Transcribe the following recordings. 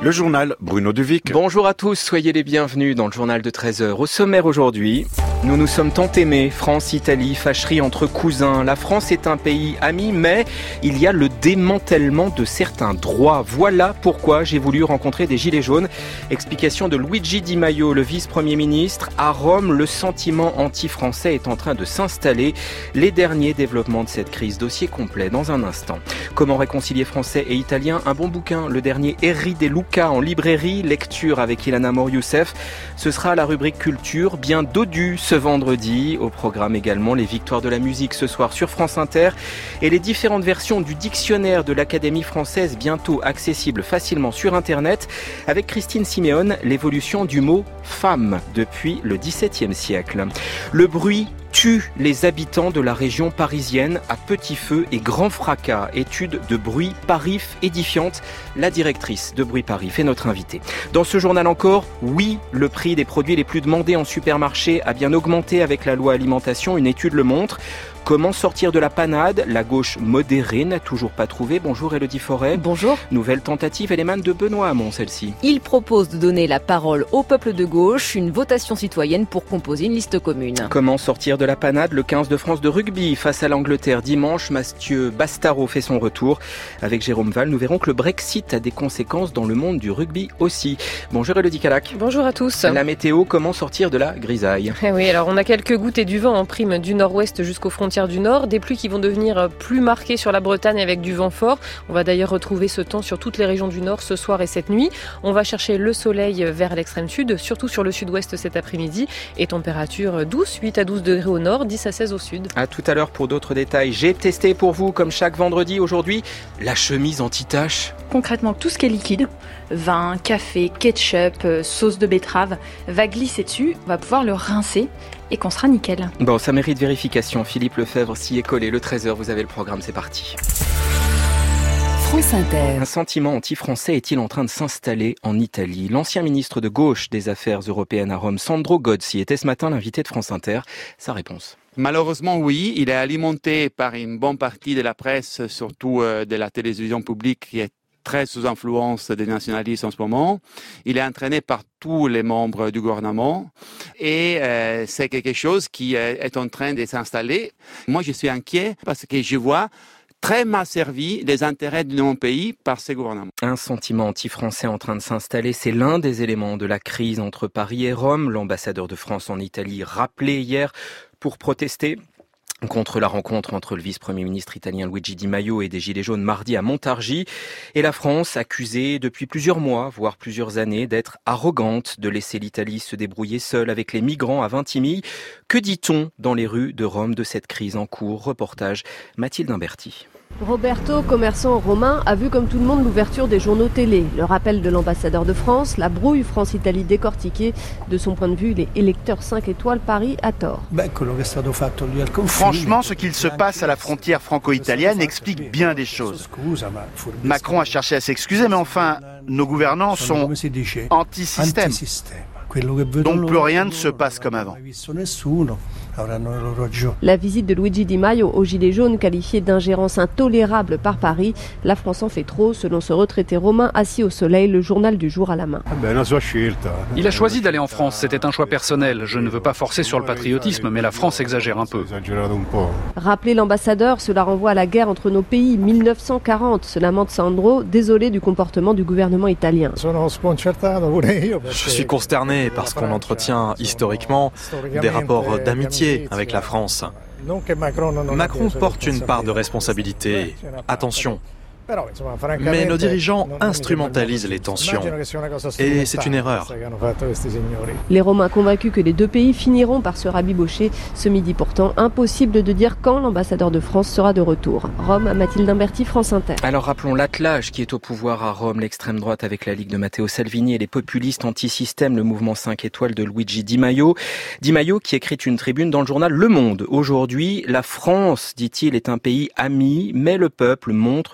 Le journal Bruno Duvic. Bonjour à tous, soyez les bienvenus dans le journal de 13h. Au sommaire aujourd'hui, nous sommes tant aimés, France-Italie, fâcherie entre cousins. La France est un pays ami, mais il y a le démantèlement de certains droits. Voilà pourquoi j'ai voulu rencontrer des gilets jaunes. Explication de Luigi Di Maio, le vice-premier ministre. À Rome, le sentiment anti-français est en train de s'installer. Les derniers développements de cette crise, dossier complet dans un instant. Comment réconcilier français et italien? Un bon bouquin, le dernier Eri De Luca en librairie, lecture avec Ilana Mour-Youssef. Ce sera la rubrique culture, bien dodue ce vendredi. Au programme également les victoires de la musique ce soir sur France Inter et les différentes versions du dictionnaire de l'Académie française bientôt accessibles facilement sur Internet. Avec Christine Siméon, l'évolution du mot femme depuis le XVIIe siècle. Le bruit tue les habitants de la région parisienne à petit feu et grand fracas. Étude de bruit Parif édifiante. La directrice de Bruit Parif est notre invitée. Dans ce journal encore, oui, le prix des produits les plus demandés en supermarché a bien augmenté avec la loi alimentation. Une étude le montre. Comment sortir de la panade? La gauche modérée n'a toujours pas trouvé. Bonjour Élodie Forêt. Bonjour. Nouvelle tentative, elle émane de Benoît Hamon, celle-ci. Il propose de donner la parole au peuple de gauche, une votation citoyenne pour composer une liste commune. Comment sortir de la panade? Le 15 de France de rugby face à l'Angleterre dimanche. Mathieu Bastaro fait son retour. Avec Jérôme Val, nous verrons que le Brexit a des conséquences dans le monde du rugby aussi. Bonjour Élodie Calac. Bonjour à tous. La météo, comment sortir de la grisaille? Oui, alors on a quelques gouttes et du vent en prime du nord-ouest jusqu'aux frontières du nord, des pluies qui vont devenir plus marquées sur la Bretagne avec du vent fort. On va d'ailleurs retrouver ce temps sur toutes les régions du nord ce soir et cette nuit. On va chercher le soleil vers l'extrême sud, surtout sur le sud-ouest cet après-midi, et température douce, 8 à 12 degrés au nord, 10 à 16 au sud. À tout à l'heure pour d'autres détails. J'ai testé pour vous, comme chaque vendredi aujourd'hui, la chemise anti-tache. Concrètement, tout ce qui est liquide, vin, café, ketchup, sauce de betterave, va glisser dessus, on va pouvoir le rincer et qu'on sera nickel. Bon, ça mérite vérification. Philippe Lefebvre s'y est collé. Le 13h, vous avez le programme, c'est parti. France Inter. Un sentiment anti-français est-il en train de s'installer en Italie? L'ancien ministre de gauche des Affaires européennes à Rome, Sandro Gozzi, était ce matin l'invité de France Inter. Sa réponse. Malheureusement, oui. Il est alimenté par une bonne partie de la presse, surtout de la télévision publique, qui est très sous influence des nationalistes en ce moment. Il est entraîné par tous les membres du gouvernement et c'est quelque chose qui est en train de s'installer. Moi, je suis inquiet parce que je vois très mal servi les intérêts de mon pays par ces gouvernements. Un sentiment anti-français en train de s'installer, c'est l'un des éléments de la crise entre Paris et Rome. L'ambassadeur de France en Italie rappelé hier pour protester contre la rencontre entre le vice-premier ministre italien Luigi Di Maio et des Gilets jaunes mardi à Montargis. Et la France accusée depuis plusieurs mois, voire plusieurs années, d'être arrogante, de laisser l'Italie se débrouiller seule avec les migrants à Vintimille. Que dit-on dans les rues de Rome de cette crise en cours? Reportage Mathilde Imberti. Roberto, commerçant romain, a vu comme tout le monde l'ouverture des journaux télé. Le rappel de l'ambassadeur de France, la brouille France-Italie décortiquée. De son point de vue, les électeurs 5 étoiles Paris a tort. Franchement, ce qu'il se passe à la frontière franco-italienne explique bien des choses. Macron a cherché à s'excuser, mais enfin, nos gouvernants sont anti-système. Donc plus rien ne se passe comme avant. La visite de Luigi Di Maio aux Gilets jaunes, qualifiée d'ingérence intolérable par Paris. La France en fait trop, selon ce retraité romain assis au soleil, le journal du jour à la main. Il a choisi d'aller en France, c'était un choix personnel. Je ne veux pas forcer sur le patriotisme, mais la France exagère un peu. Rappelez l'ambassadeur, cela renvoie à la guerre entre nos pays, 1940. Se lamente Sandro, désolé du comportement du gouvernement italien. Je suis consterné parce qu'on entretient historiquement des rapports d'amitié avec la France. Macron porte une part de responsabilité. Attention. Mais nos dirigeants instrumentalisent les tensions. Et c'est une erreur. Les Romains convaincus que les deux pays finiront par se rabibocher. Ce midi pourtant, impossible de dire quand l'ambassadeur de France sera de retour. Rome, Mathilde Imberti, France Inter. Alors rappelons l'attelage qui est au pouvoir à Rome, l'extrême droite avec la Ligue de Matteo Salvini et les populistes anti-système, le mouvement 5 étoiles de Luigi Di Maio. Di Maio qui écrit une tribune dans le journal Le Monde. Aujourd'hui, la France, dit-il, est un pays ami, mais le peuple montre des signes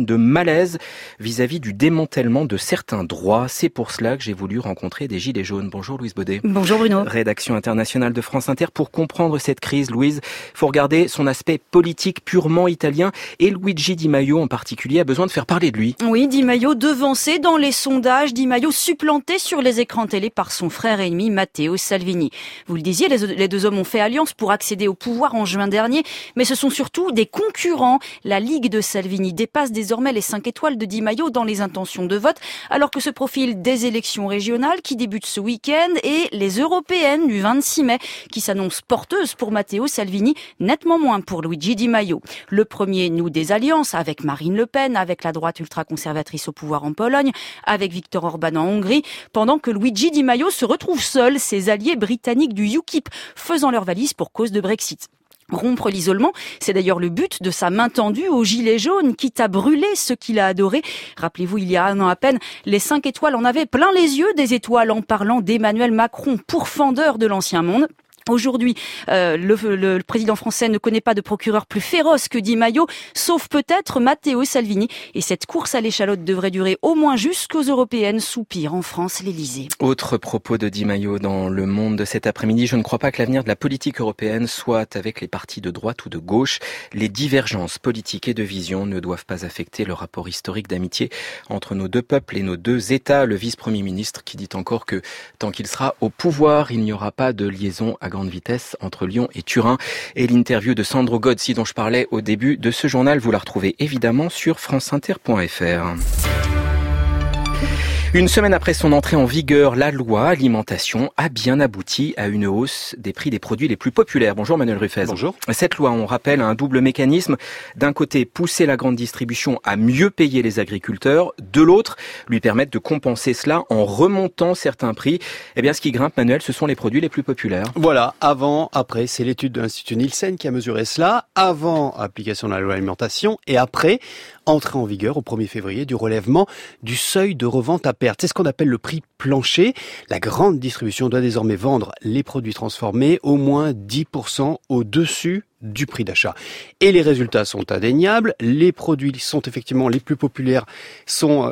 signe de malaise vis-à-vis du démantèlement de certains droits. C'est pour cela que j'ai voulu rencontrer des Gilets jaunes. Bonjour Louise Baudet. Bonjour Bruno. Rédaction internationale de France Inter. Pour comprendre cette crise, Louise, il faut regarder son aspect politique purement italien et Luigi Di Maio en particulier a besoin de faire parler de lui. Oui, Di Maio devancé dans les sondages, Di Maio supplanté sur les écrans télé par son frère ennemi Matteo Salvini. Vous le disiez, les deux hommes ont fait alliance pour accéder au pouvoir en juin dernier, mais ce sont surtout des concurrents. La Ligue de Salvini dépasse désormais les 5 étoiles de Di Maio dans les intentions de vote, alors que se profilent des élections régionales qui débutent ce week-end et les européennes du 26 mai qui s'annoncent porteuses pour Matteo Salvini, nettement moins pour Luigi Di Maio. Le premier noue des alliances avec Marine Le Pen, avec la droite ultra-conservatrice au pouvoir en Pologne, avec Viktor Orban en Hongrie, pendant que Luigi Di Maio se retrouve seul, ses alliés britanniques du UKIP faisant leur valise pour cause de Brexit. Rompre l'isolement, c'est d'ailleurs le but de sa main tendue aux Gilets jaunes, quitte à brûler ce qu'il a adoré. Rappelez-vous, il y a un an à peine, les 5 étoiles en avaient plein les yeux des étoiles en parlant d'Emmanuel Macron, pourfendeur de l'ancien monde. Aujourd'hui, le président français ne connaît pas de procureur plus féroce que Di Maio, sauf peut-être Matteo Salvini. Et cette course à l'échalote devrait durer au moins jusqu'aux européennes, soupire en France l'Élysée. Autre propos de Di Maio dans Le Monde de cet après-midi. Je ne crois pas que l'avenir de la politique européenne soit avec les partis de droite ou de gauche. Les divergences politiques et de vision ne doivent pas affecter le rapport historique d'amitié entre nos deux peuples et nos deux États. Le vice-premier ministre qui dit encore que tant qu'il sera au pouvoir, il n'y aura pas de liaison à grande vitesse entre Lyon et Turin. Et l'interview de Sandro Gozzi dont je parlais au début de ce journal, vous la retrouvez évidemment sur franceinter.fr. Une semaine après son entrée en vigueur, la loi alimentation a bien abouti à une hausse des prix des produits les plus populaires. Bonjour Manuel Ruffez. Bonjour. Cette loi, on rappelle, a un double mécanisme. D'un côté, pousser la grande distribution à mieux payer les agriculteurs. De l'autre, lui permettre de compenser cela en remontant certains prix. Eh bien, ce qui grimpe, Manuel, ce sont les produits les plus populaires. Voilà, avant, après, c'est l'étude de l'Institut Nielsen qui a mesuré cela. Avant, application de la loi alimentation et après, entrée en vigueur au 1er février du relèvement du seuil de revente à perte. C'est ce qu'on appelle le prix plancher. La grande distribution doit désormais vendre les produits transformés au moins 10% au-dessus du prix d'achat. Et les résultats sont indéniables. Les produits sont effectivement les plus populaires, ont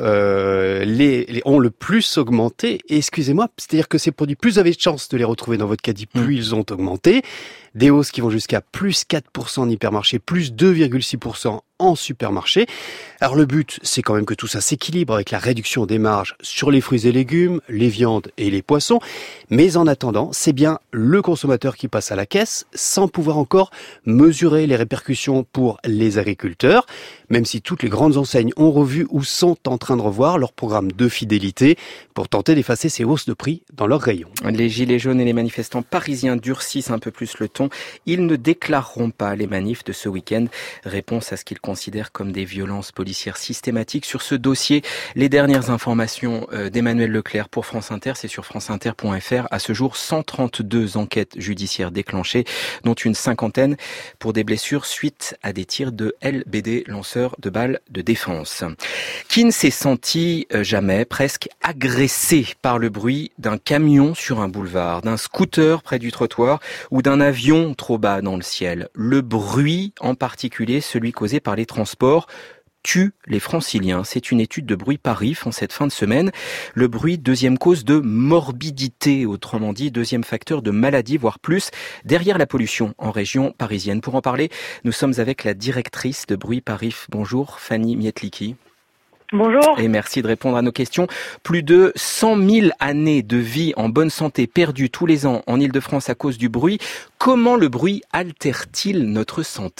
le plus augmenté. Et excusez-moi, c'est-à-dire que ces produits, plus vous avez de chance de les retrouver dans votre caddie, plus ils ont augmenté. Des hausses qui vont jusqu'à plus 4% en hypermarché, plus 2,6% en supermarché. Alors le but, c'est quand même que tout ça s'équilibre avec la réduction des marges sur les fruits et légumes, les viandes et les poissons. Mais en attendant, c'est bien le consommateur qui passe à la caisse sans pouvoir encore mesurer les répercussions pour les agriculteurs, même si toutes les grandes enseignes ont revu ou sont en train de revoir leur programme de fidélité pour tenter d'effacer ces hausses de prix dans leurs rayons. Les Gilets jaunes et les manifestants parisiens durcissent un peu plus le ton. Ils ne déclareront pas les manifs de ce week-end. Réponse à ce qu'ils considèrent comme des violences policières systématiques. Sur ce dossier, les dernières informations d'Emmanuel Leclerc pour France Inter, c'est sur franceinter.fr. À ce jour, 132 enquêtes judiciaires déclenchées, dont une cinquantaine pour des blessures suite à des tirs de LBD, lanceurs de balles de défense. Qui ne s'est senti jamais presque agressé par le bruit d'un camion sur un boulevard, d'un scooter près du trottoir ou d'un avion trop bas dans le ciel? Le bruit, en particulier celui causé par les transports, tue les franciliens. C'est une étude de Bruit Paris en cette fin de semaine. Le bruit, deuxième cause de morbidité, autrement dit, deuxième facteur de maladie, voire plus, derrière la pollution en région parisienne. Pour en parler, nous sommes avec la directrice de Bruit Paris. Bonjour, Fanny Mietliki. Bonjour. Et merci de répondre à nos questions. Plus de 100 000 années de vie en bonne santé perdues tous les ans en Ile-de-France à cause du bruit. Comment le bruit altère-t-il notre santé ?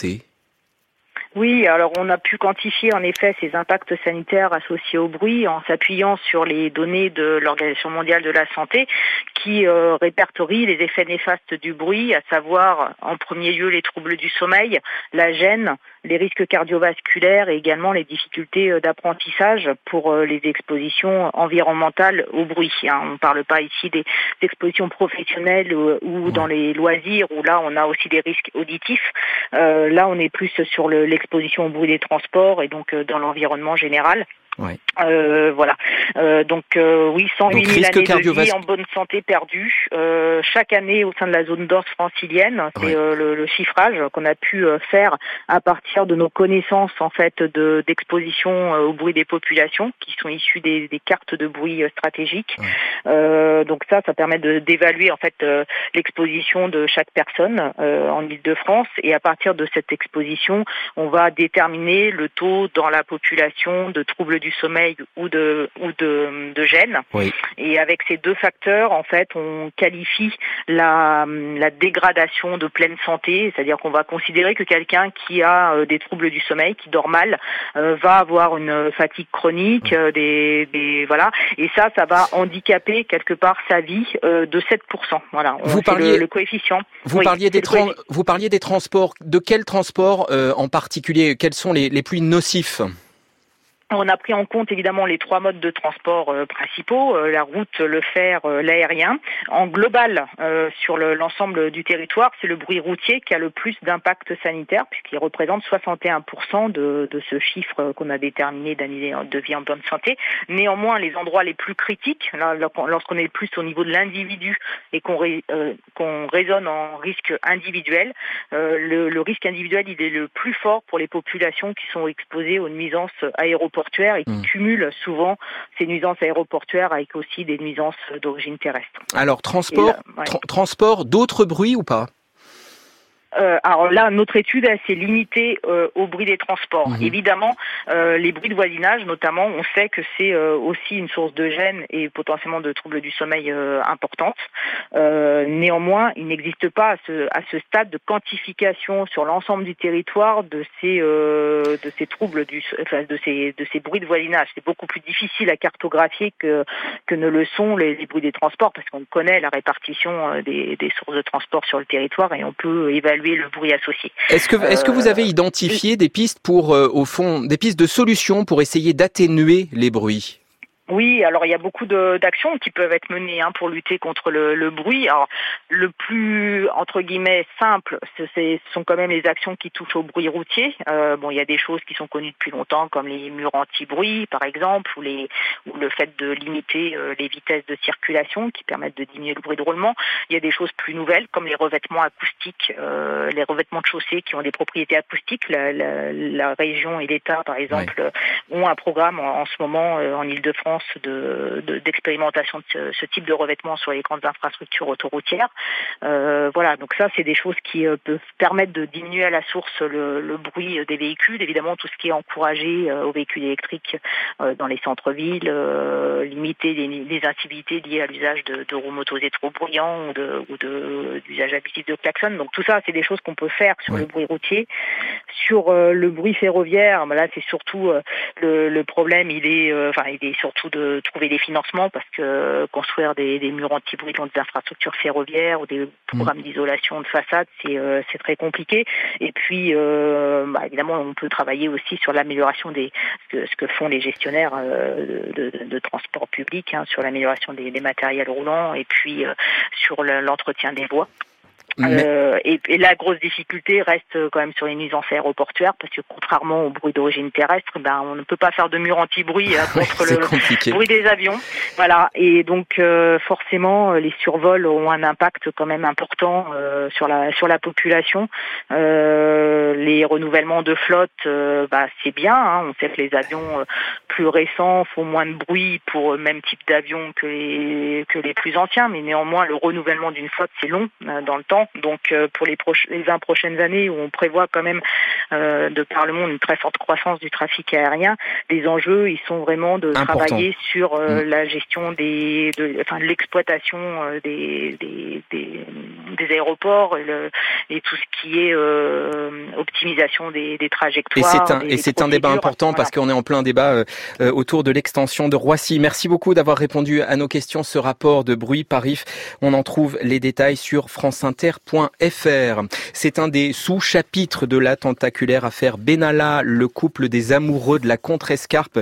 Oui, alors on a pu quantifier en effet ces impacts sanitaires associés au bruit en s'appuyant sur les données de l'Organisation mondiale de la santé qui répertorie les effets néfastes du bruit, à savoir en premier lieu les troubles du sommeil, la gêne, les risques cardiovasculaires et également les difficultés d'apprentissage pour les expositions environnementales au bruit. On ne parle pas ici des expositions professionnelles ou dans les loisirs où là on a aussi des risques auditifs. Là on est plus sur l'exposition au bruit des transports et donc dans l'environnement général. Ouais. Voilà. Donc 108 000 années de vie en bonne santé perdues chaque année au sein de la zone d'Ors francilienne. C'est le chiffrage qu'on a pu faire à partir de nos connaissances en fait d'exposition au bruit des populations qui sont issues des cartes de bruit stratégiques. Donc ça permet d'évaluer en fait l'exposition de chaque personne en Île-de-France, et à partir de cette exposition, on va déterminer le taux dans la population de troubles du sommeil ou de gêne. Oui. Et avec ces deux facteurs, en fait, on qualifie la dégradation de pleine santé, c'est-à-dire qu'on va considérer que quelqu'un qui a des troubles du sommeil, qui dort mal, va avoir une fatigue chronique, voilà, et ça va handicaper quelque part sa vie de 7%. Voilà. Vous parliez le coefficient. Vous parliez des transports. De quels transports en particulier? Quels sont les plus nocifs? On a pris en compte évidemment les 3 modes de transport principaux, la route, le fer, l'aérien. En global, sur l'ensemble du territoire, c'est le bruit routier qui a le plus d'impact sanitaire, puisqu'il représente 61% de ce chiffre qu'on a déterminé d'années de vie en bonne santé. Néanmoins, les endroits les plus critiques, lorsqu'on est plus au niveau de l'individu et qu'on raisonne en risque individuel, le risque individuel, il est le plus fort pour les populations qui sont exposées aux nuisances aéroportuaires et qui cumulent souvent ces nuisances aéroportuaires avec aussi des nuisances d'origine terrestre. Alors, transport, d'autres bruits ou pas? Alors là, notre étude s'est limitée au bruit des transports. Évidemment, les bruits de voisinage, notamment, on sait que c'est aussi une source de gêne et potentiellement de troubles du sommeil importante. Néanmoins, il n'existe pas à ce stade de quantification sur l'ensemble du territoire de ces troubles de ces bruits de voisinage. C'est beaucoup plus difficile à cartographier que ne le sont les bruits des transports, parce qu'on connaît la répartition des sources de transport sur le territoire et on peut évaluer le bruit associé. Est-ce que vous avez identifié des pistes des pistes de solutions pour essayer d'atténuer les bruits? Oui, alors il y a beaucoup d'actions qui peuvent être menées pour lutter contre le bruit. Alors le plus entre guillemets simple, ce sont quand même les actions qui touchent au bruit routier. Il y a des choses qui sont connues depuis longtemps, comme les murs anti-bruit par exemple, ou le fait de limiter les vitesses de circulation qui permettent de diminuer le bruit de roulement. Il y a des choses plus nouvelles comme les revêtements acoustiques, les revêtements de chaussée qui ont des propriétés acoustiques. La région et l'État par exemple ont un programme en ce moment en Île-de-France d'expérimentation de ce type de revêtement sur les grandes infrastructures autoroutières. Voilà, donc ça, c'est des choses qui peuvent permettre de diminuer à la source le bruit des véhicules. Évidemment, tout ce qui est encouragé aux véhicules électriques dans les centres-villes, limiter les incivilités liées à l'usage de roues motorisées trop bruyants ou d'usage abusif de klaxon. Donc tout ça, c'est des choses qu'on peut faire sur le bruit routier. Sur le bruit ferroviaire, là, c'est surtout le problème, il est surtout de trouver des financements, parce que construire des murs anti-bruit dans des infrastructures ferroviaires ou des programmes d'isolation de façade, c'est très compliqué. Et puis, évidemment, on peut travailler aussi sur l'amélioration ce que font les gestionnaires de transport public, sur l'amélioration des matériels roulants et puis sur l'entretien des voies. Et la grosse difficulté reste quand même sur les nuisances aéroportuaires, parce que contrairement au bruit d'origine terrestre, on ne peut pas faire de mur anti-bruit contre le bruit des avions. Voilà. Et donc forcément, les survols ont un impact quand même important sur la population. Les renouvellements de flotte, c'est bien. On sait que les avions plus récents font moins de bruit pour le même type d'avion que les plus anciens, mais néanmoins le renouvellement d'une flotte, c'est long dans le temps. Donc pour les 20 prochaines années, où on prévoit quand même de par le monde une très forte croissance du trafic aérien, les enjeux ils sont vraiment de travailler sur la gestion de l'exploitation des aéroports et tout ce qui est optimisation des trajectoires. Et c'est un débat important, parce qu'on est en plein débat autour de l'extension de Roissy. Merci beaucoup d'avoir répondu à nos questions. Ce rapport de bruit Parif, on en trouve les détails sur franceinter.fr. FR.fr. C'est un des sous-chapitres de la tentaculaire affaire Benalla, le couple des amoureux de la contrescarpe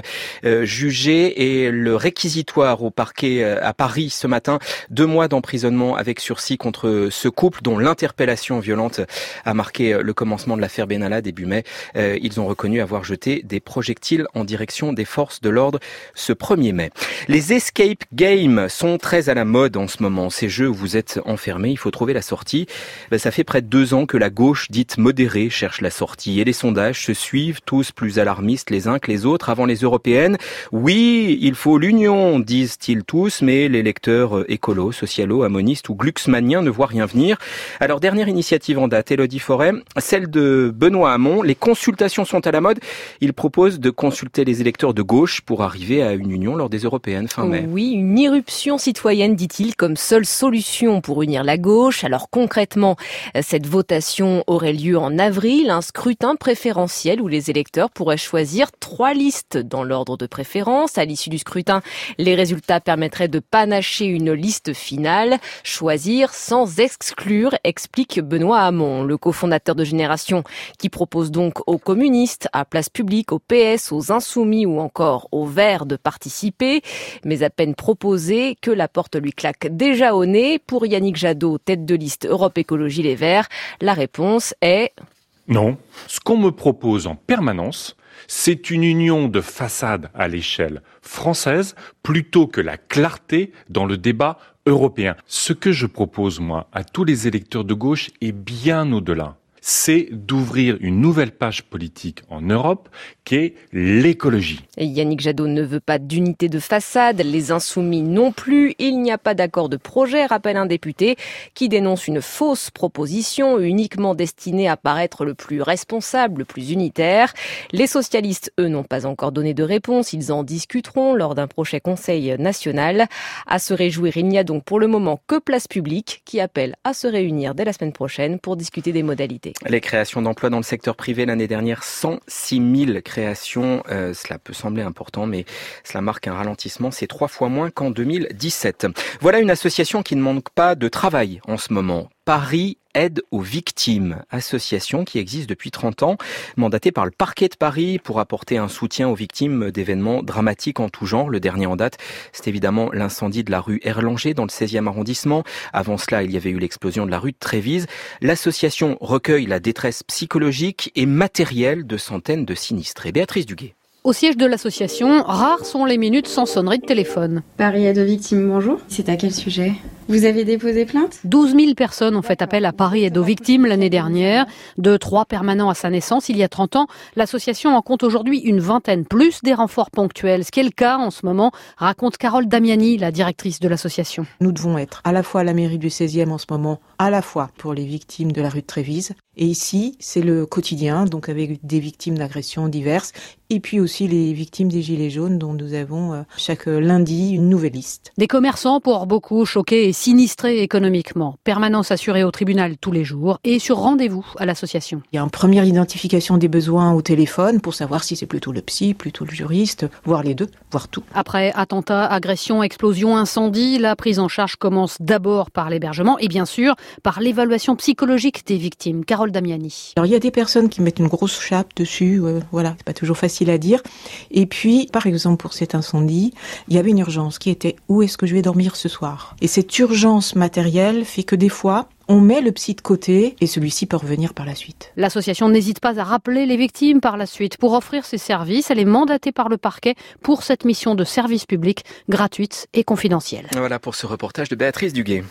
jugé et le réquisitoire au parquet à Paris ce matin. 2 mois d'emprisonnement avec sursis contre ce couple dont l'interpellation violente a marqué le commencement de l'affaire Benalla début mai. Ils ont reconnu avoir jeté des projectiles en direction des forces de l'ordre ce 1er mai. Les escape games sont très à la mode en ce moment. Ces jeux où vous êtes enfermé, il faut trouver la sortie. Ça fait près de 2 ans que la gauche dite modérée cherche la sortie et les sondages se suivent, tous plus alarmistes les uns que les autres avant les européennes. Oui, il faut l'union, disent-ils tous, mais les lecteurs écolos, socialos, amonistes ou glucksmanniens ne voient rien venir. Alors, dernière initiative en date, Élodie Forêt, celle de Benoît Hamon. Les consultations sont à la mode. Il propose de consulter les électeurs de gauche pour arriver à une union lors des européennes fin mai. Oui, une irruption citoyenne, dit-il, comme seule solution pour unir la gauche. Alors concrètement, cette votation aurait lieu en avril, un scrutin préférentiel où les électeurs pourraient choisir 3 listes dans l'ordre de préférence. À l'issue du scrutin, les résultats permettraient de panacher une liste finale. Choisir sans exclure, explique Benoît Hamon, le cofondateur de Génération, qui propose donc aux communistes, à Place Publique, au PS, aux Insoumis ou encore aux Verts de participer. Mais à peine proposé que la porte lui claque déjà au nez. Pour Yannick Jadot, tête de liste Europe Écologie Les Verts, la réponse est... Non. Ce qu'on me propose en permanence, c'est une union de façade à l'échelle française plutôt que la clarté dans le débat européen. Ce que je propose, moi, à tous les électeurs de gauche est bien au-delà. C'est d'ouvrir une nouvelle page politique en Europe qui est l'écologie. Et Yannick Jadot ne veut pas d'unité de façade, les Insoumis non plus. Il n'y a pas d'accord de projet, rappelle un député qui dénonce une fausse proposition uniquement destinée à paraître le plus responsable, le plus unitaire. Les socialistes, eux, n'ont pas encore donné de réponse. Ils en discuteront lors d'un prochain conseil national. À se réjouir, il n'y a donc pour le moment que Place Publique qui appelle à se réunir dès la semaine prochaine pour discuter des modalités. Les créations d'emplois dans le secteur privé l'année dernière, 106 000 créations. Cela peut sembler important, mais cela marque un ralentissement. C'est 3 fois moins qu'en 2017. Voilà une association qui ne manque pas de travail en ce moment. Paris Aide aux victimes, association qui existe depuis 30 ans, mandatée par le parquet de Paris pour apporter un soutien aux victimes d'événements dramatiques en tout genre. Le dernier en date, c'est évidemment l'incendie de la rue Erlanger dans le 16e arrondissement. Avant cela, il y avait eu l'explosion de la rue de Trévise. L'association recueille la détresse psychologique et matérielle de centaines de sinistrés. Béatrice Duguay. Au siège de l'association, rares sont les minutes sans sonnerie de téléphone. Paris Aide aux victimes, bonjour. C'est à quel sujet ? Vous avez déposé plainte ? 12 000 personnes ont fait appel à Paris Aide aux victimes l'année dernière. De 3 permanents à sa naissance, il y a 30 ans, l'association en compte aujourd'hui une vingtaine, plus des renforts ponctuels. Ce qui est le cas en ce moment, raconte Carole Damiani, la directrice de l'association. Nous devons être à la fois à la mairie du 16e en ce moment, à la fois pour les victimes de la rue de Trévise. Et ici, c'est le quotidien, donc avec des victimes d'agressions diverses, et puis aussi les victimes des Gilets jaunes, dont nous avons chaque lundi une nouvelle liste. Des commerçants pour beaucoup choqués et sinistrés économiquement. Permanence assurée au tribunal tous les jours et sur rendez-vous à l'association. Il y a une première identification des besoins au téléphone pour savoir si c'est plutôt le psy, plutôt le juriste, voire les deux, voire tout. Après attentat, agression, explosion, incendie, la prise en charge commence d'abord par l'hébergement et bien sûr par l'évaluation psychologique des victimes. Carole Damiani. Alors il y a des personnes qui mettent une grosse chape dessus, voilà, c'est pas toujours facile à dire. Et puis, par exemple, pour cet incendie, il y avait une urgence qui était où est-ce que je vais dormir ce soir ? Et cette urgence matérielle fait que des fois, on met le psy de côté et celui-ci peut revenir par la suite. L'association n'hésite pas à rappeler les victimes par la suite pour offrir ses services. Elle est mandatée par le parquet pour cette mission de service public gratuite et confidentielle. Voilà pour ce reportage de Béatrice Duguay.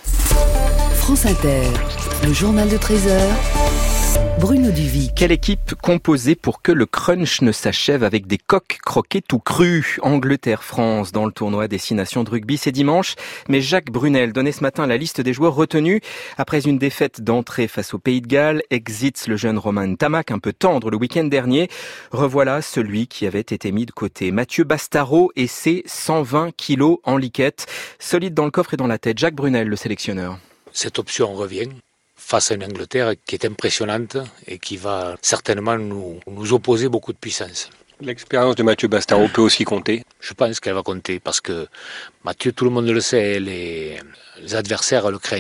France Inter, le journal de 13h. Bruno Duvic. Quelle équipe composée pour que le crunch ne s'achève avec des coqs croqués tout crus ? Angleterre-France dans le tournoi Destination de rugby, c'est dimanche. Mais Jacques Brunel donnait ce matin la liste des joueurs retenus. Après une défaite d'entrée face au Pays de Galles, exit le jeune Romain Tamac, un peu tendre le week-end dernier. Revoilà celui qui avait été mis de côté. Mathieu Bastaro et ses 120 kilos en liquette. Solide dans le coffre et dans la tête. Jacques Brunel, le sélectionneur. Cette option revient face à une Angleterre qui est impressionnante et qui va certainement nous opposer beaucoup de puissance. L'expérience de Mathieu Bastaro peut aussi compter. Je pense qu'elle va compter parce que Mathieu, tout le monde le sait, les adversaires le craignent.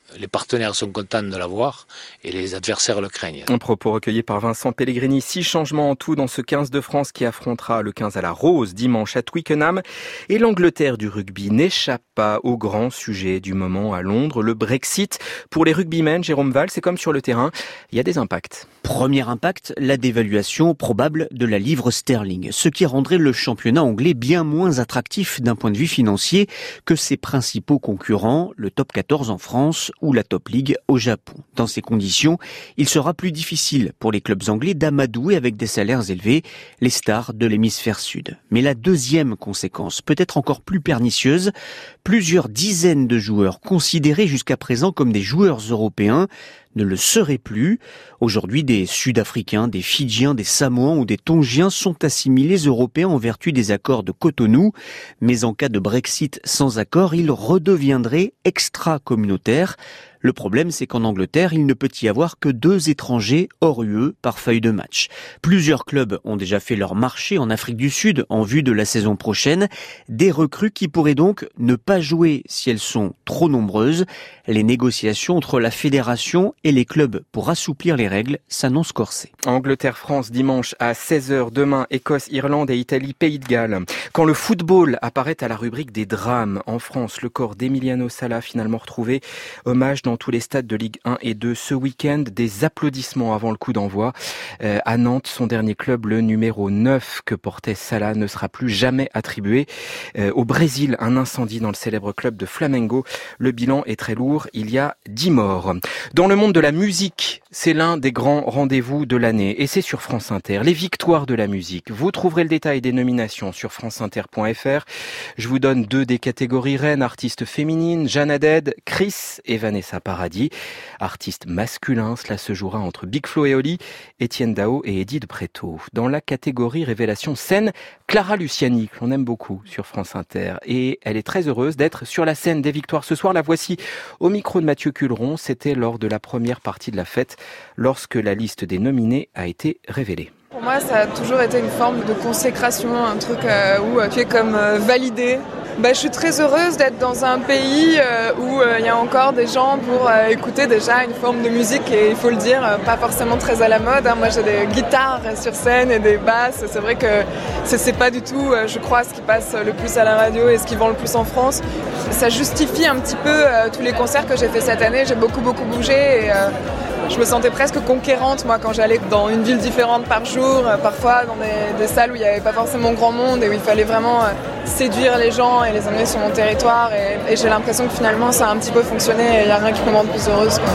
les partenaires sont contents de l'avoir et les adversaires le craignent. Un propos recueilli par Vincent Pellegrini. 6 changements en tout dans ce 15 de France qui affrontera le 15 à la Rose dimanche à Twickenham. Et l'Angleterre du rugby n'échappe pas au grand sujet du moment à Londres, le Brexit. Pour les rugbymen, Jérôme Val, c'est comme sur le terrain, il y a des impacts. Premier impact, la dévaluation probable de la livre sterling, ce qui rendrait le championnat anglais bien moins attractif d'un point de vue financier que ses principaux concurrents, le top 14 en France ou la Top League au Japon. Dans ces conditions, il sera plus difficile pour les clubs anglais d'amadouer avec des salaires élevés les stars de l'hémisphère sud. Mais la deuxième conséquence peut être encore plus pernicieuse. Plusieurs dizaines de joueurs considérés jusqu'à présent comme des joueurs européens ne le seraient plus. Aujourd'hui, des Sud-Africains, des Fidjiens, des Samoans ou des Tongiens sont assimilés européens en vertu des accords de Cotonou. Mais en cas de Brexit sans accord, ils redeviendraient extra-communautaires. Le problème, c'est qu'en Angleterre, il ne peut y avoir que 2 étrangers hors UE par feuille de match. Plusieurs clubs ont déjà fait leur marché en Afrique du Sud en vue de la saison prochaine. Des recrues qui pourraient donc ne pas jouer si elles sont trop nombreuses. Les négociations entre la fédération et les clubs pour assouplir les règles s'annoncent corsées. Angleterre-France dimanche à 16h. Demain, Écosse-Irlande et Italie-Pays de Galles. Quand le football apparaît à la rubrique des drames en France, le corps d'Emiliano Sala finalement retrouvé. Hommage dans tous les stades de Ligue 1 et 2 ce week-end. Des applaudissements avant le coup d'envoi. À Nantes, son dernier club, le numéro 9 que portait Salah, ne sera plus jamais attribué. Au Brésil, un incendie dans le célèbre club de Flamengo. Le bilan est très lourd. Il y a 10 morts. Dans le monde de la musique, c'est l'un des grands rendez-vous de l'année. Et c'est sur France Inter. Les victoires de la musique. Vous trouverez le détail des nominations sur franceinter.fr. Je vous donne 2 des catégories reines. Artistes féminines, Jeanne Haddad, Chris et Vanessa Paradis. Artistes masculins, cela se jouera entre Big Flo et Oli, Étienne Dao et Eddie de Pretto. Dans la catégorie révélation scène, Clara Luciani, que l'on aime beaucoup sur France Inter. Et elle est très heureuse d'être sur la scène des victoires ce soir. La voici au micro de Mathieu Culeron. C'était lors de la première partie de la fête, lorsque la liste des nominés a été révélée. Pour moi, ça a toujours été une forme de consécration, un truc où tu es comme validé. Je suis très heureuse d'être dans un pays où il y a encore des gens pour écouter déjà une forme de musique, et il faut le dire, pas forcément très à la mode. Moi, j'ai des guitares sur scène et des basses. C'est vrai que c'est pas du tout, je crois, ce qui passe le plus à la radio et ce qui vend le plus en France. Ça justifie un petit peu tous les concerts que j'ai fait cette année. J'ai beaucoup bougé et je me sentais presque conquérante, moi, quand j'allais dans une ville différente par jour, parfois dans des salles où il n'y avait pas forcément grand monde et où il fallait vraiment séduire les gens et les amener sur mon territoire. Et j'ai l'impression que finalement, ça a un petit peu fonctionné et il n'y a rien qui me rende plus heureuse, quoi.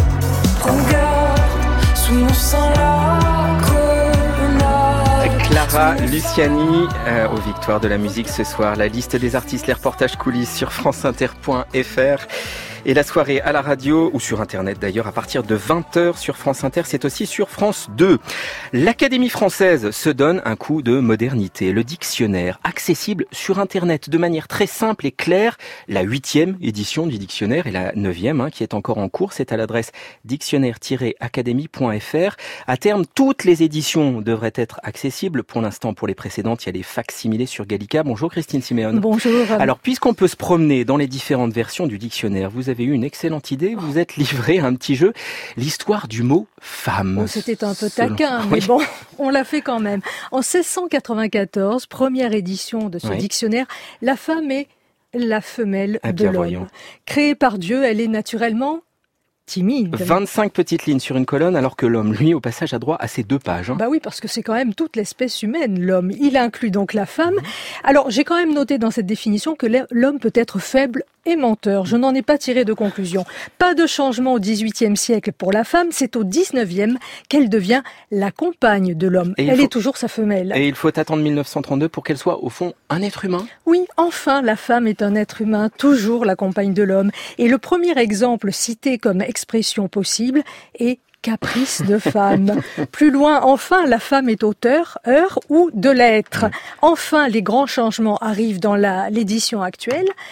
Clara Luciani aux victoires de la musique ce soir. La liste des artistes, les reportages coulisses sur franceinter.fr. Et la soirée à la radio, ou sur Internet d'ailleurs, à partir de 20h sur France Inter, c'est aussi sur France 2. L'Académie française se donne un coup de modernité. Le dictionnaire, accessible sur Internet de manière très simple et claire. La 8e édition du dictionnaire et la 9e qui est encore en cours. C'est à l'adresse dictionnaire-académie.fr. À terme, toutes les éditions devraient être accessibles. Pour l'instant, pour les précédentes, il y a les facsimilés sur Gallica. Bonjour Christine Siméon. Bonjour. Alors, puisqu'on peut se promener dans les différentes versions du dictionnaire, vous avez eu une excellente idée, vous êtes livré à un petit jeu, l'histoire du mot femme. Oh, c'était un peu taquin, mais bon, on l'a fait quand même. En 1694, première édition de ce dictionnaire, la femme est la femelle de l'homme. Créée par Dieu, elle est naturellement timide. 25 petites lignes sur une colonne, alors que l'homme, lui, au passage, a droit à ses 2 pages. Bah oui, parce que c'est quand même toute l'espèce humaine, l'homme. Il inclut donc la femme. Alors, j'ai quand même noté dans cette définition que l'homme peut être faible et menteur. Je n'en ai pas tiré de conclusion. Pas de changement au XVIIIe siècle pour la femme, c'est au XIXe qu'elle devient la compagne de l'homme. Elle est toujours sa femelle. Et il faut attendre 1932 pour qu'elle soit, au fond, un être humain ? Oui, enfin, la femme est un être humain, toujours la compagne de l'homme. Et le premier exemple cité comme expression possible est caprice de femme. Plus loin, enfin, la femme est auteur, heure ou de l'être. Enfin, les grands changements arrivent dans l'édition actuelle.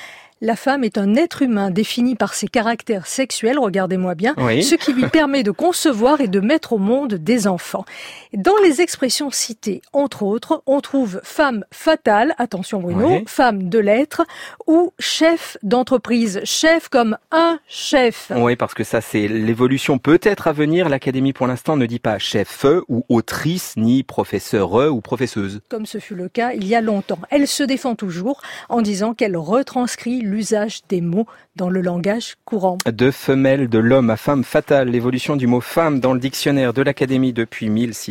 La femme est un être humain défini par ses caractères sexuels, regardez-moi bien, ce qui lui permet de concevoir et de mettre au monde des enfants. Dans les expressions citées, entre autres, on trouve femme fatale, attention Bruno, femme de lettres, ou chef d'entreprise, chef comme un chef. Oui, parce que ça c'est l'évolution peut-être à venir. L'Académie pour l'instant ne dit pas chef ou autrice, ni professeur ou professeuse. Comme ce fut le cas il y a longtemps. Elle se défend toujours en disant qu'elle retranscrit l'usage des mots dans le langage courant. De femelle de l'homme à femme fatale, l'évolution du mot femme dans le dictionnaire de l'Académie depuis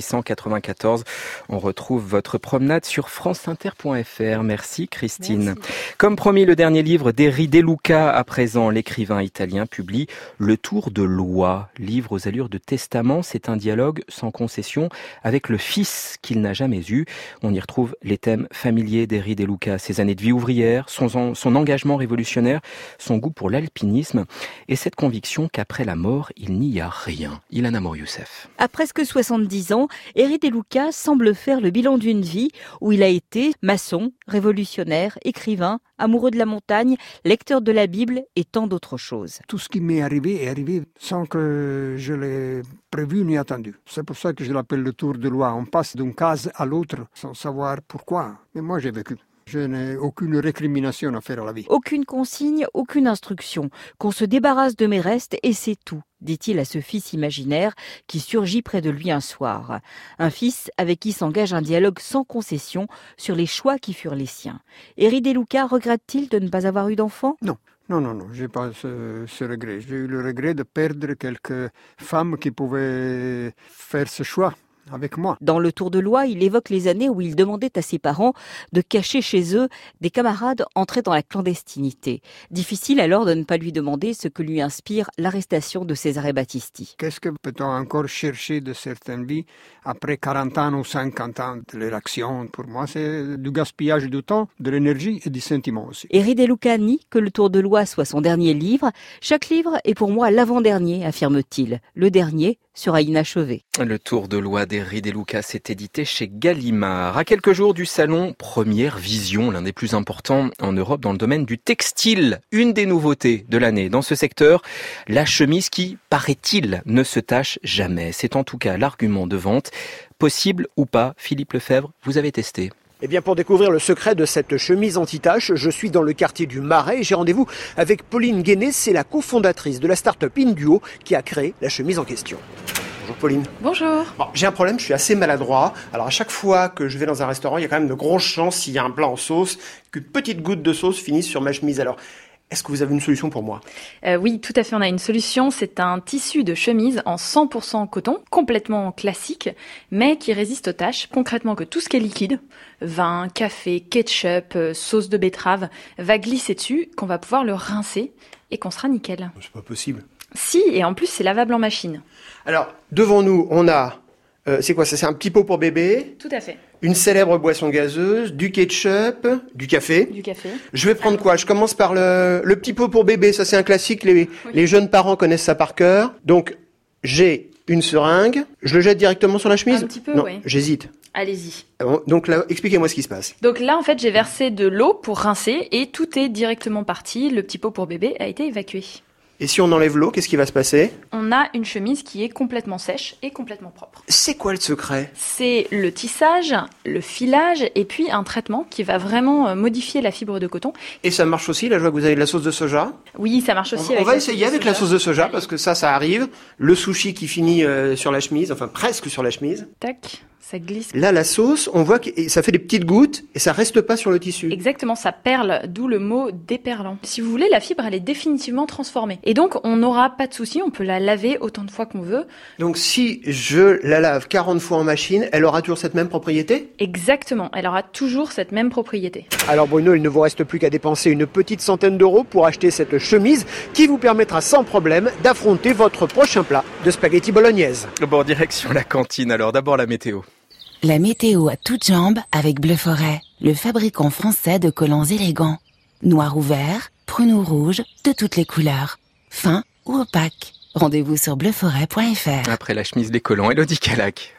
1694. On retrouve votre promenade sur franceinter.fr. Merci Christine. Merci. Comme promis, le dernier livre d'Eri De Luca, à présent l'écrivain italien, publie Le Tour de Loi, livre aux allures de testament. C'est un dialogue sans concession avec le fils qu'il n'a jamais eu. On y retrouve les thèmes familiers d'Eri De Luca, ses années de vie ouvrière, son engagement révolutionnaire, son goût pour l'alpinisme et cette conviction qu'après la mort, il n'y a rien. Ilana Mour-Youssef. À presque 70 ans, Eri De Luca semble faire le bilan d'une vie où il a été maçon, révolutionnaire, écrivain, amoureux de la montagne, lecteur de la Bible et tant d'autres choses. Tout ce qui m'est arrivé est arrivé sans que je l'ai prévu ni attendu. C'est pour ça que je l'appelle le tour de loi. On passe d'une case à l'autre sans savoir pourquoi. Mais moi, j'ai vécu. Je n'ai aucune récrimination à faire à la vie. Aucune consigne, aucune instruction. Qu'on se débarrasse de mes restes et c'est tout, dit-il à ce fils imaginaire qui surgit près de lui un soir. Un fils avec qui s'engage un dialogue sans concession sur les choix qui furent les siens. Eri De Luca regrette-t-il de ne pas avoir eu d'enfant ? Non. Non, j'ai pas ce regret. J'ai eu le regret de perdre quelques femmes qui pouvaient faire ce choix avec moi. Dans le Tour de Loi, il évoque les années où il demandait à ses parents de cacher chez eux des camarades entrés dans la clandestinité. Difficile alors de ne pas lui demander ce que lui inspire l'arrestation de Cesare Battisti. Qu'est-ce que peut-on encore chercher de certaines vies après 40 ans ou 50 ans de leur action? Pour moi, c'est du gaspillage de temps, de l'énergie et du sentiment aussi. Eri De Luca nie que le Tour de Loi soit son dernier livre. Chaque livre est pour moi l'avant-dernier, affirme-t-il. Le dernier sera inachevé. Le Tour de Loi d'Eri De Luca s'est édité chez Gallimard. À quelques jours du salon Première Vision, l'un des plus importants en Europe dans le domaine du textile. Une des nouveautés de l'année dans ce secteur, la chemise qui, paraît-il, ne se tache jamais. C'est en tout cas l'argument de vente. Possible ou pas, Philippe Lefebvre, vous avez testé. Eh bien, pour découvrir le secret de cette chemise anti-tache, je suis dans le quartier du Marais et j'ai rendez-vous avec Pauline Guéné, c'est la cofondatrice de la start-up Induo qui a créé la chemise en question. Bonjour Pauline. Bonjour. Bon, j'ai un problème, je suis assez maladroit. Alors à chaque fois que je vais dans un restaurant, il y a quand même de grosses chances, s'il y a un plat en sauce, qu'une petite goutte de sauce finisse sur ma chemise. Alors, est-ce que vous avez une solution pour moi ? Oui, tout à fait, on a une solution. C'est un tissu de chemise en 100% coton, complètement classique, mais qui résiste aux taches. Concrètement, que tout ce qui est liquide, vin, café, ketchup, sauce de betterave, va glisser dessus, qu'on va pouvoir le rincer et qu'on sera nickel. C'est pas possible. Si, et en plus, c'est lavable en machine. Alors, devant nous, on a... c'est quoi ça ? C'est un petit pot pour bébé ? Tout à fait. Une célèbre boisson gazeuse, du ketchup, du café. Du café. Je vais prendre quoi ? Je commence par le petit pot pour bébé. Ça, c'est un classique. Les jeunes parents connaissent ça par cœur. Donc, j'ai une seringue. Je le jette directement sur la chemise ? Un petit peu, non, oui. J'hésite. Allez-y. Donc là, expliquez-moi ce qui se passe. Donc là, en fait, j'ai versé de l'eau pour rincer et tout est directement parti. Le petit pot pour bébé a été évacué. Et si on enlève l'eau, qu'est-ce qui va se passer ? On a une chemise qui est complètement sèche et complètement propre. C'est quoi le secret ? C'est le tissage, le filage et puis un traitement qui va vraiment modifier la fibre de coton. Et ça marche aussi, là je vois que vous avez de la sauce de soja. Oui, ça marche aussi. On va essayer avec la sauce de soja parce que ça arrive. Le sushi qui finit sur la chemise, enfin presque sur la chemise. Tac. Ça glisse. Là, la sauce, on voit que ça fait des petites gouttes et ça reste pas sur le tissu. Exactement, ça perle, d'où le mot déperlant. Si vous voulez, la fibre, elle est définitivement transformée. Et donc, on n'aura pas de souci, on peut la laver autant de fois qu'on veut. Donc, si je la lave 40 fois en machine, elle aura toujours cette même propriété ? Exactement, elle aura toujours cette même propriété. Alors Bruno, il ne vous reste plus qu'à dépenser une petite centaine d'euros pour acheter cette chemise qui vous permettra sans problème d'affronter votre prochain plat de spaghetti bolognaise. Bon, direction la cantine alors, d'abord la météo. La météo à toutes jambes avec Bleu Forêt, le fabricant français de collants élégants. Noir ou vert, pruneau ou rouge, de toutes les couleurs. Fin ou opaque. Rendez-vous sur bleuforêt.fr. Après la chemise des collants, Élodie Calac.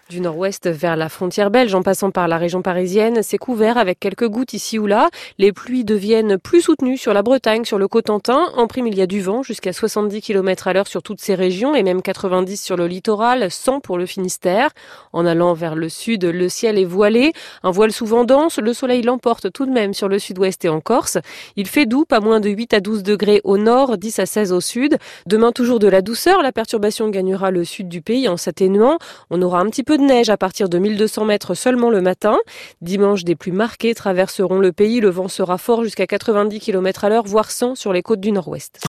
Du nord-ouest vers la frontière belge, en passant par la région parisienne, c'est couvert avec quelques gouttes ici ou là. Les pluies deviennent plus soutenues sur la Bretagne, sur le Cotentin. En prime, il y a du vent jusqu'à 70 km/h sur toutes ces régions et même 90 sur le littoral, 100 pour le Finistère. En allant vers le sud, le ciel est voilé. Un voile souvent dense, le soleil l'emporte tout de même sur le sud-ouest et en Corse. Il fait doux, pas moins de 8 à 12 degrés au nord, 10 à 16 au sud. Demain, toujours de la douceur. La perturbation gagnera le sud du pays en s'atténuant. On aura un petit peu de neige à partir de 1200 mètres seulement le matin. Dimanche, des pluies marquées traverseront le pays. Le vent sera fort jusqu'à 90 km/h, voire 100 sur les côtes du nord-ouest.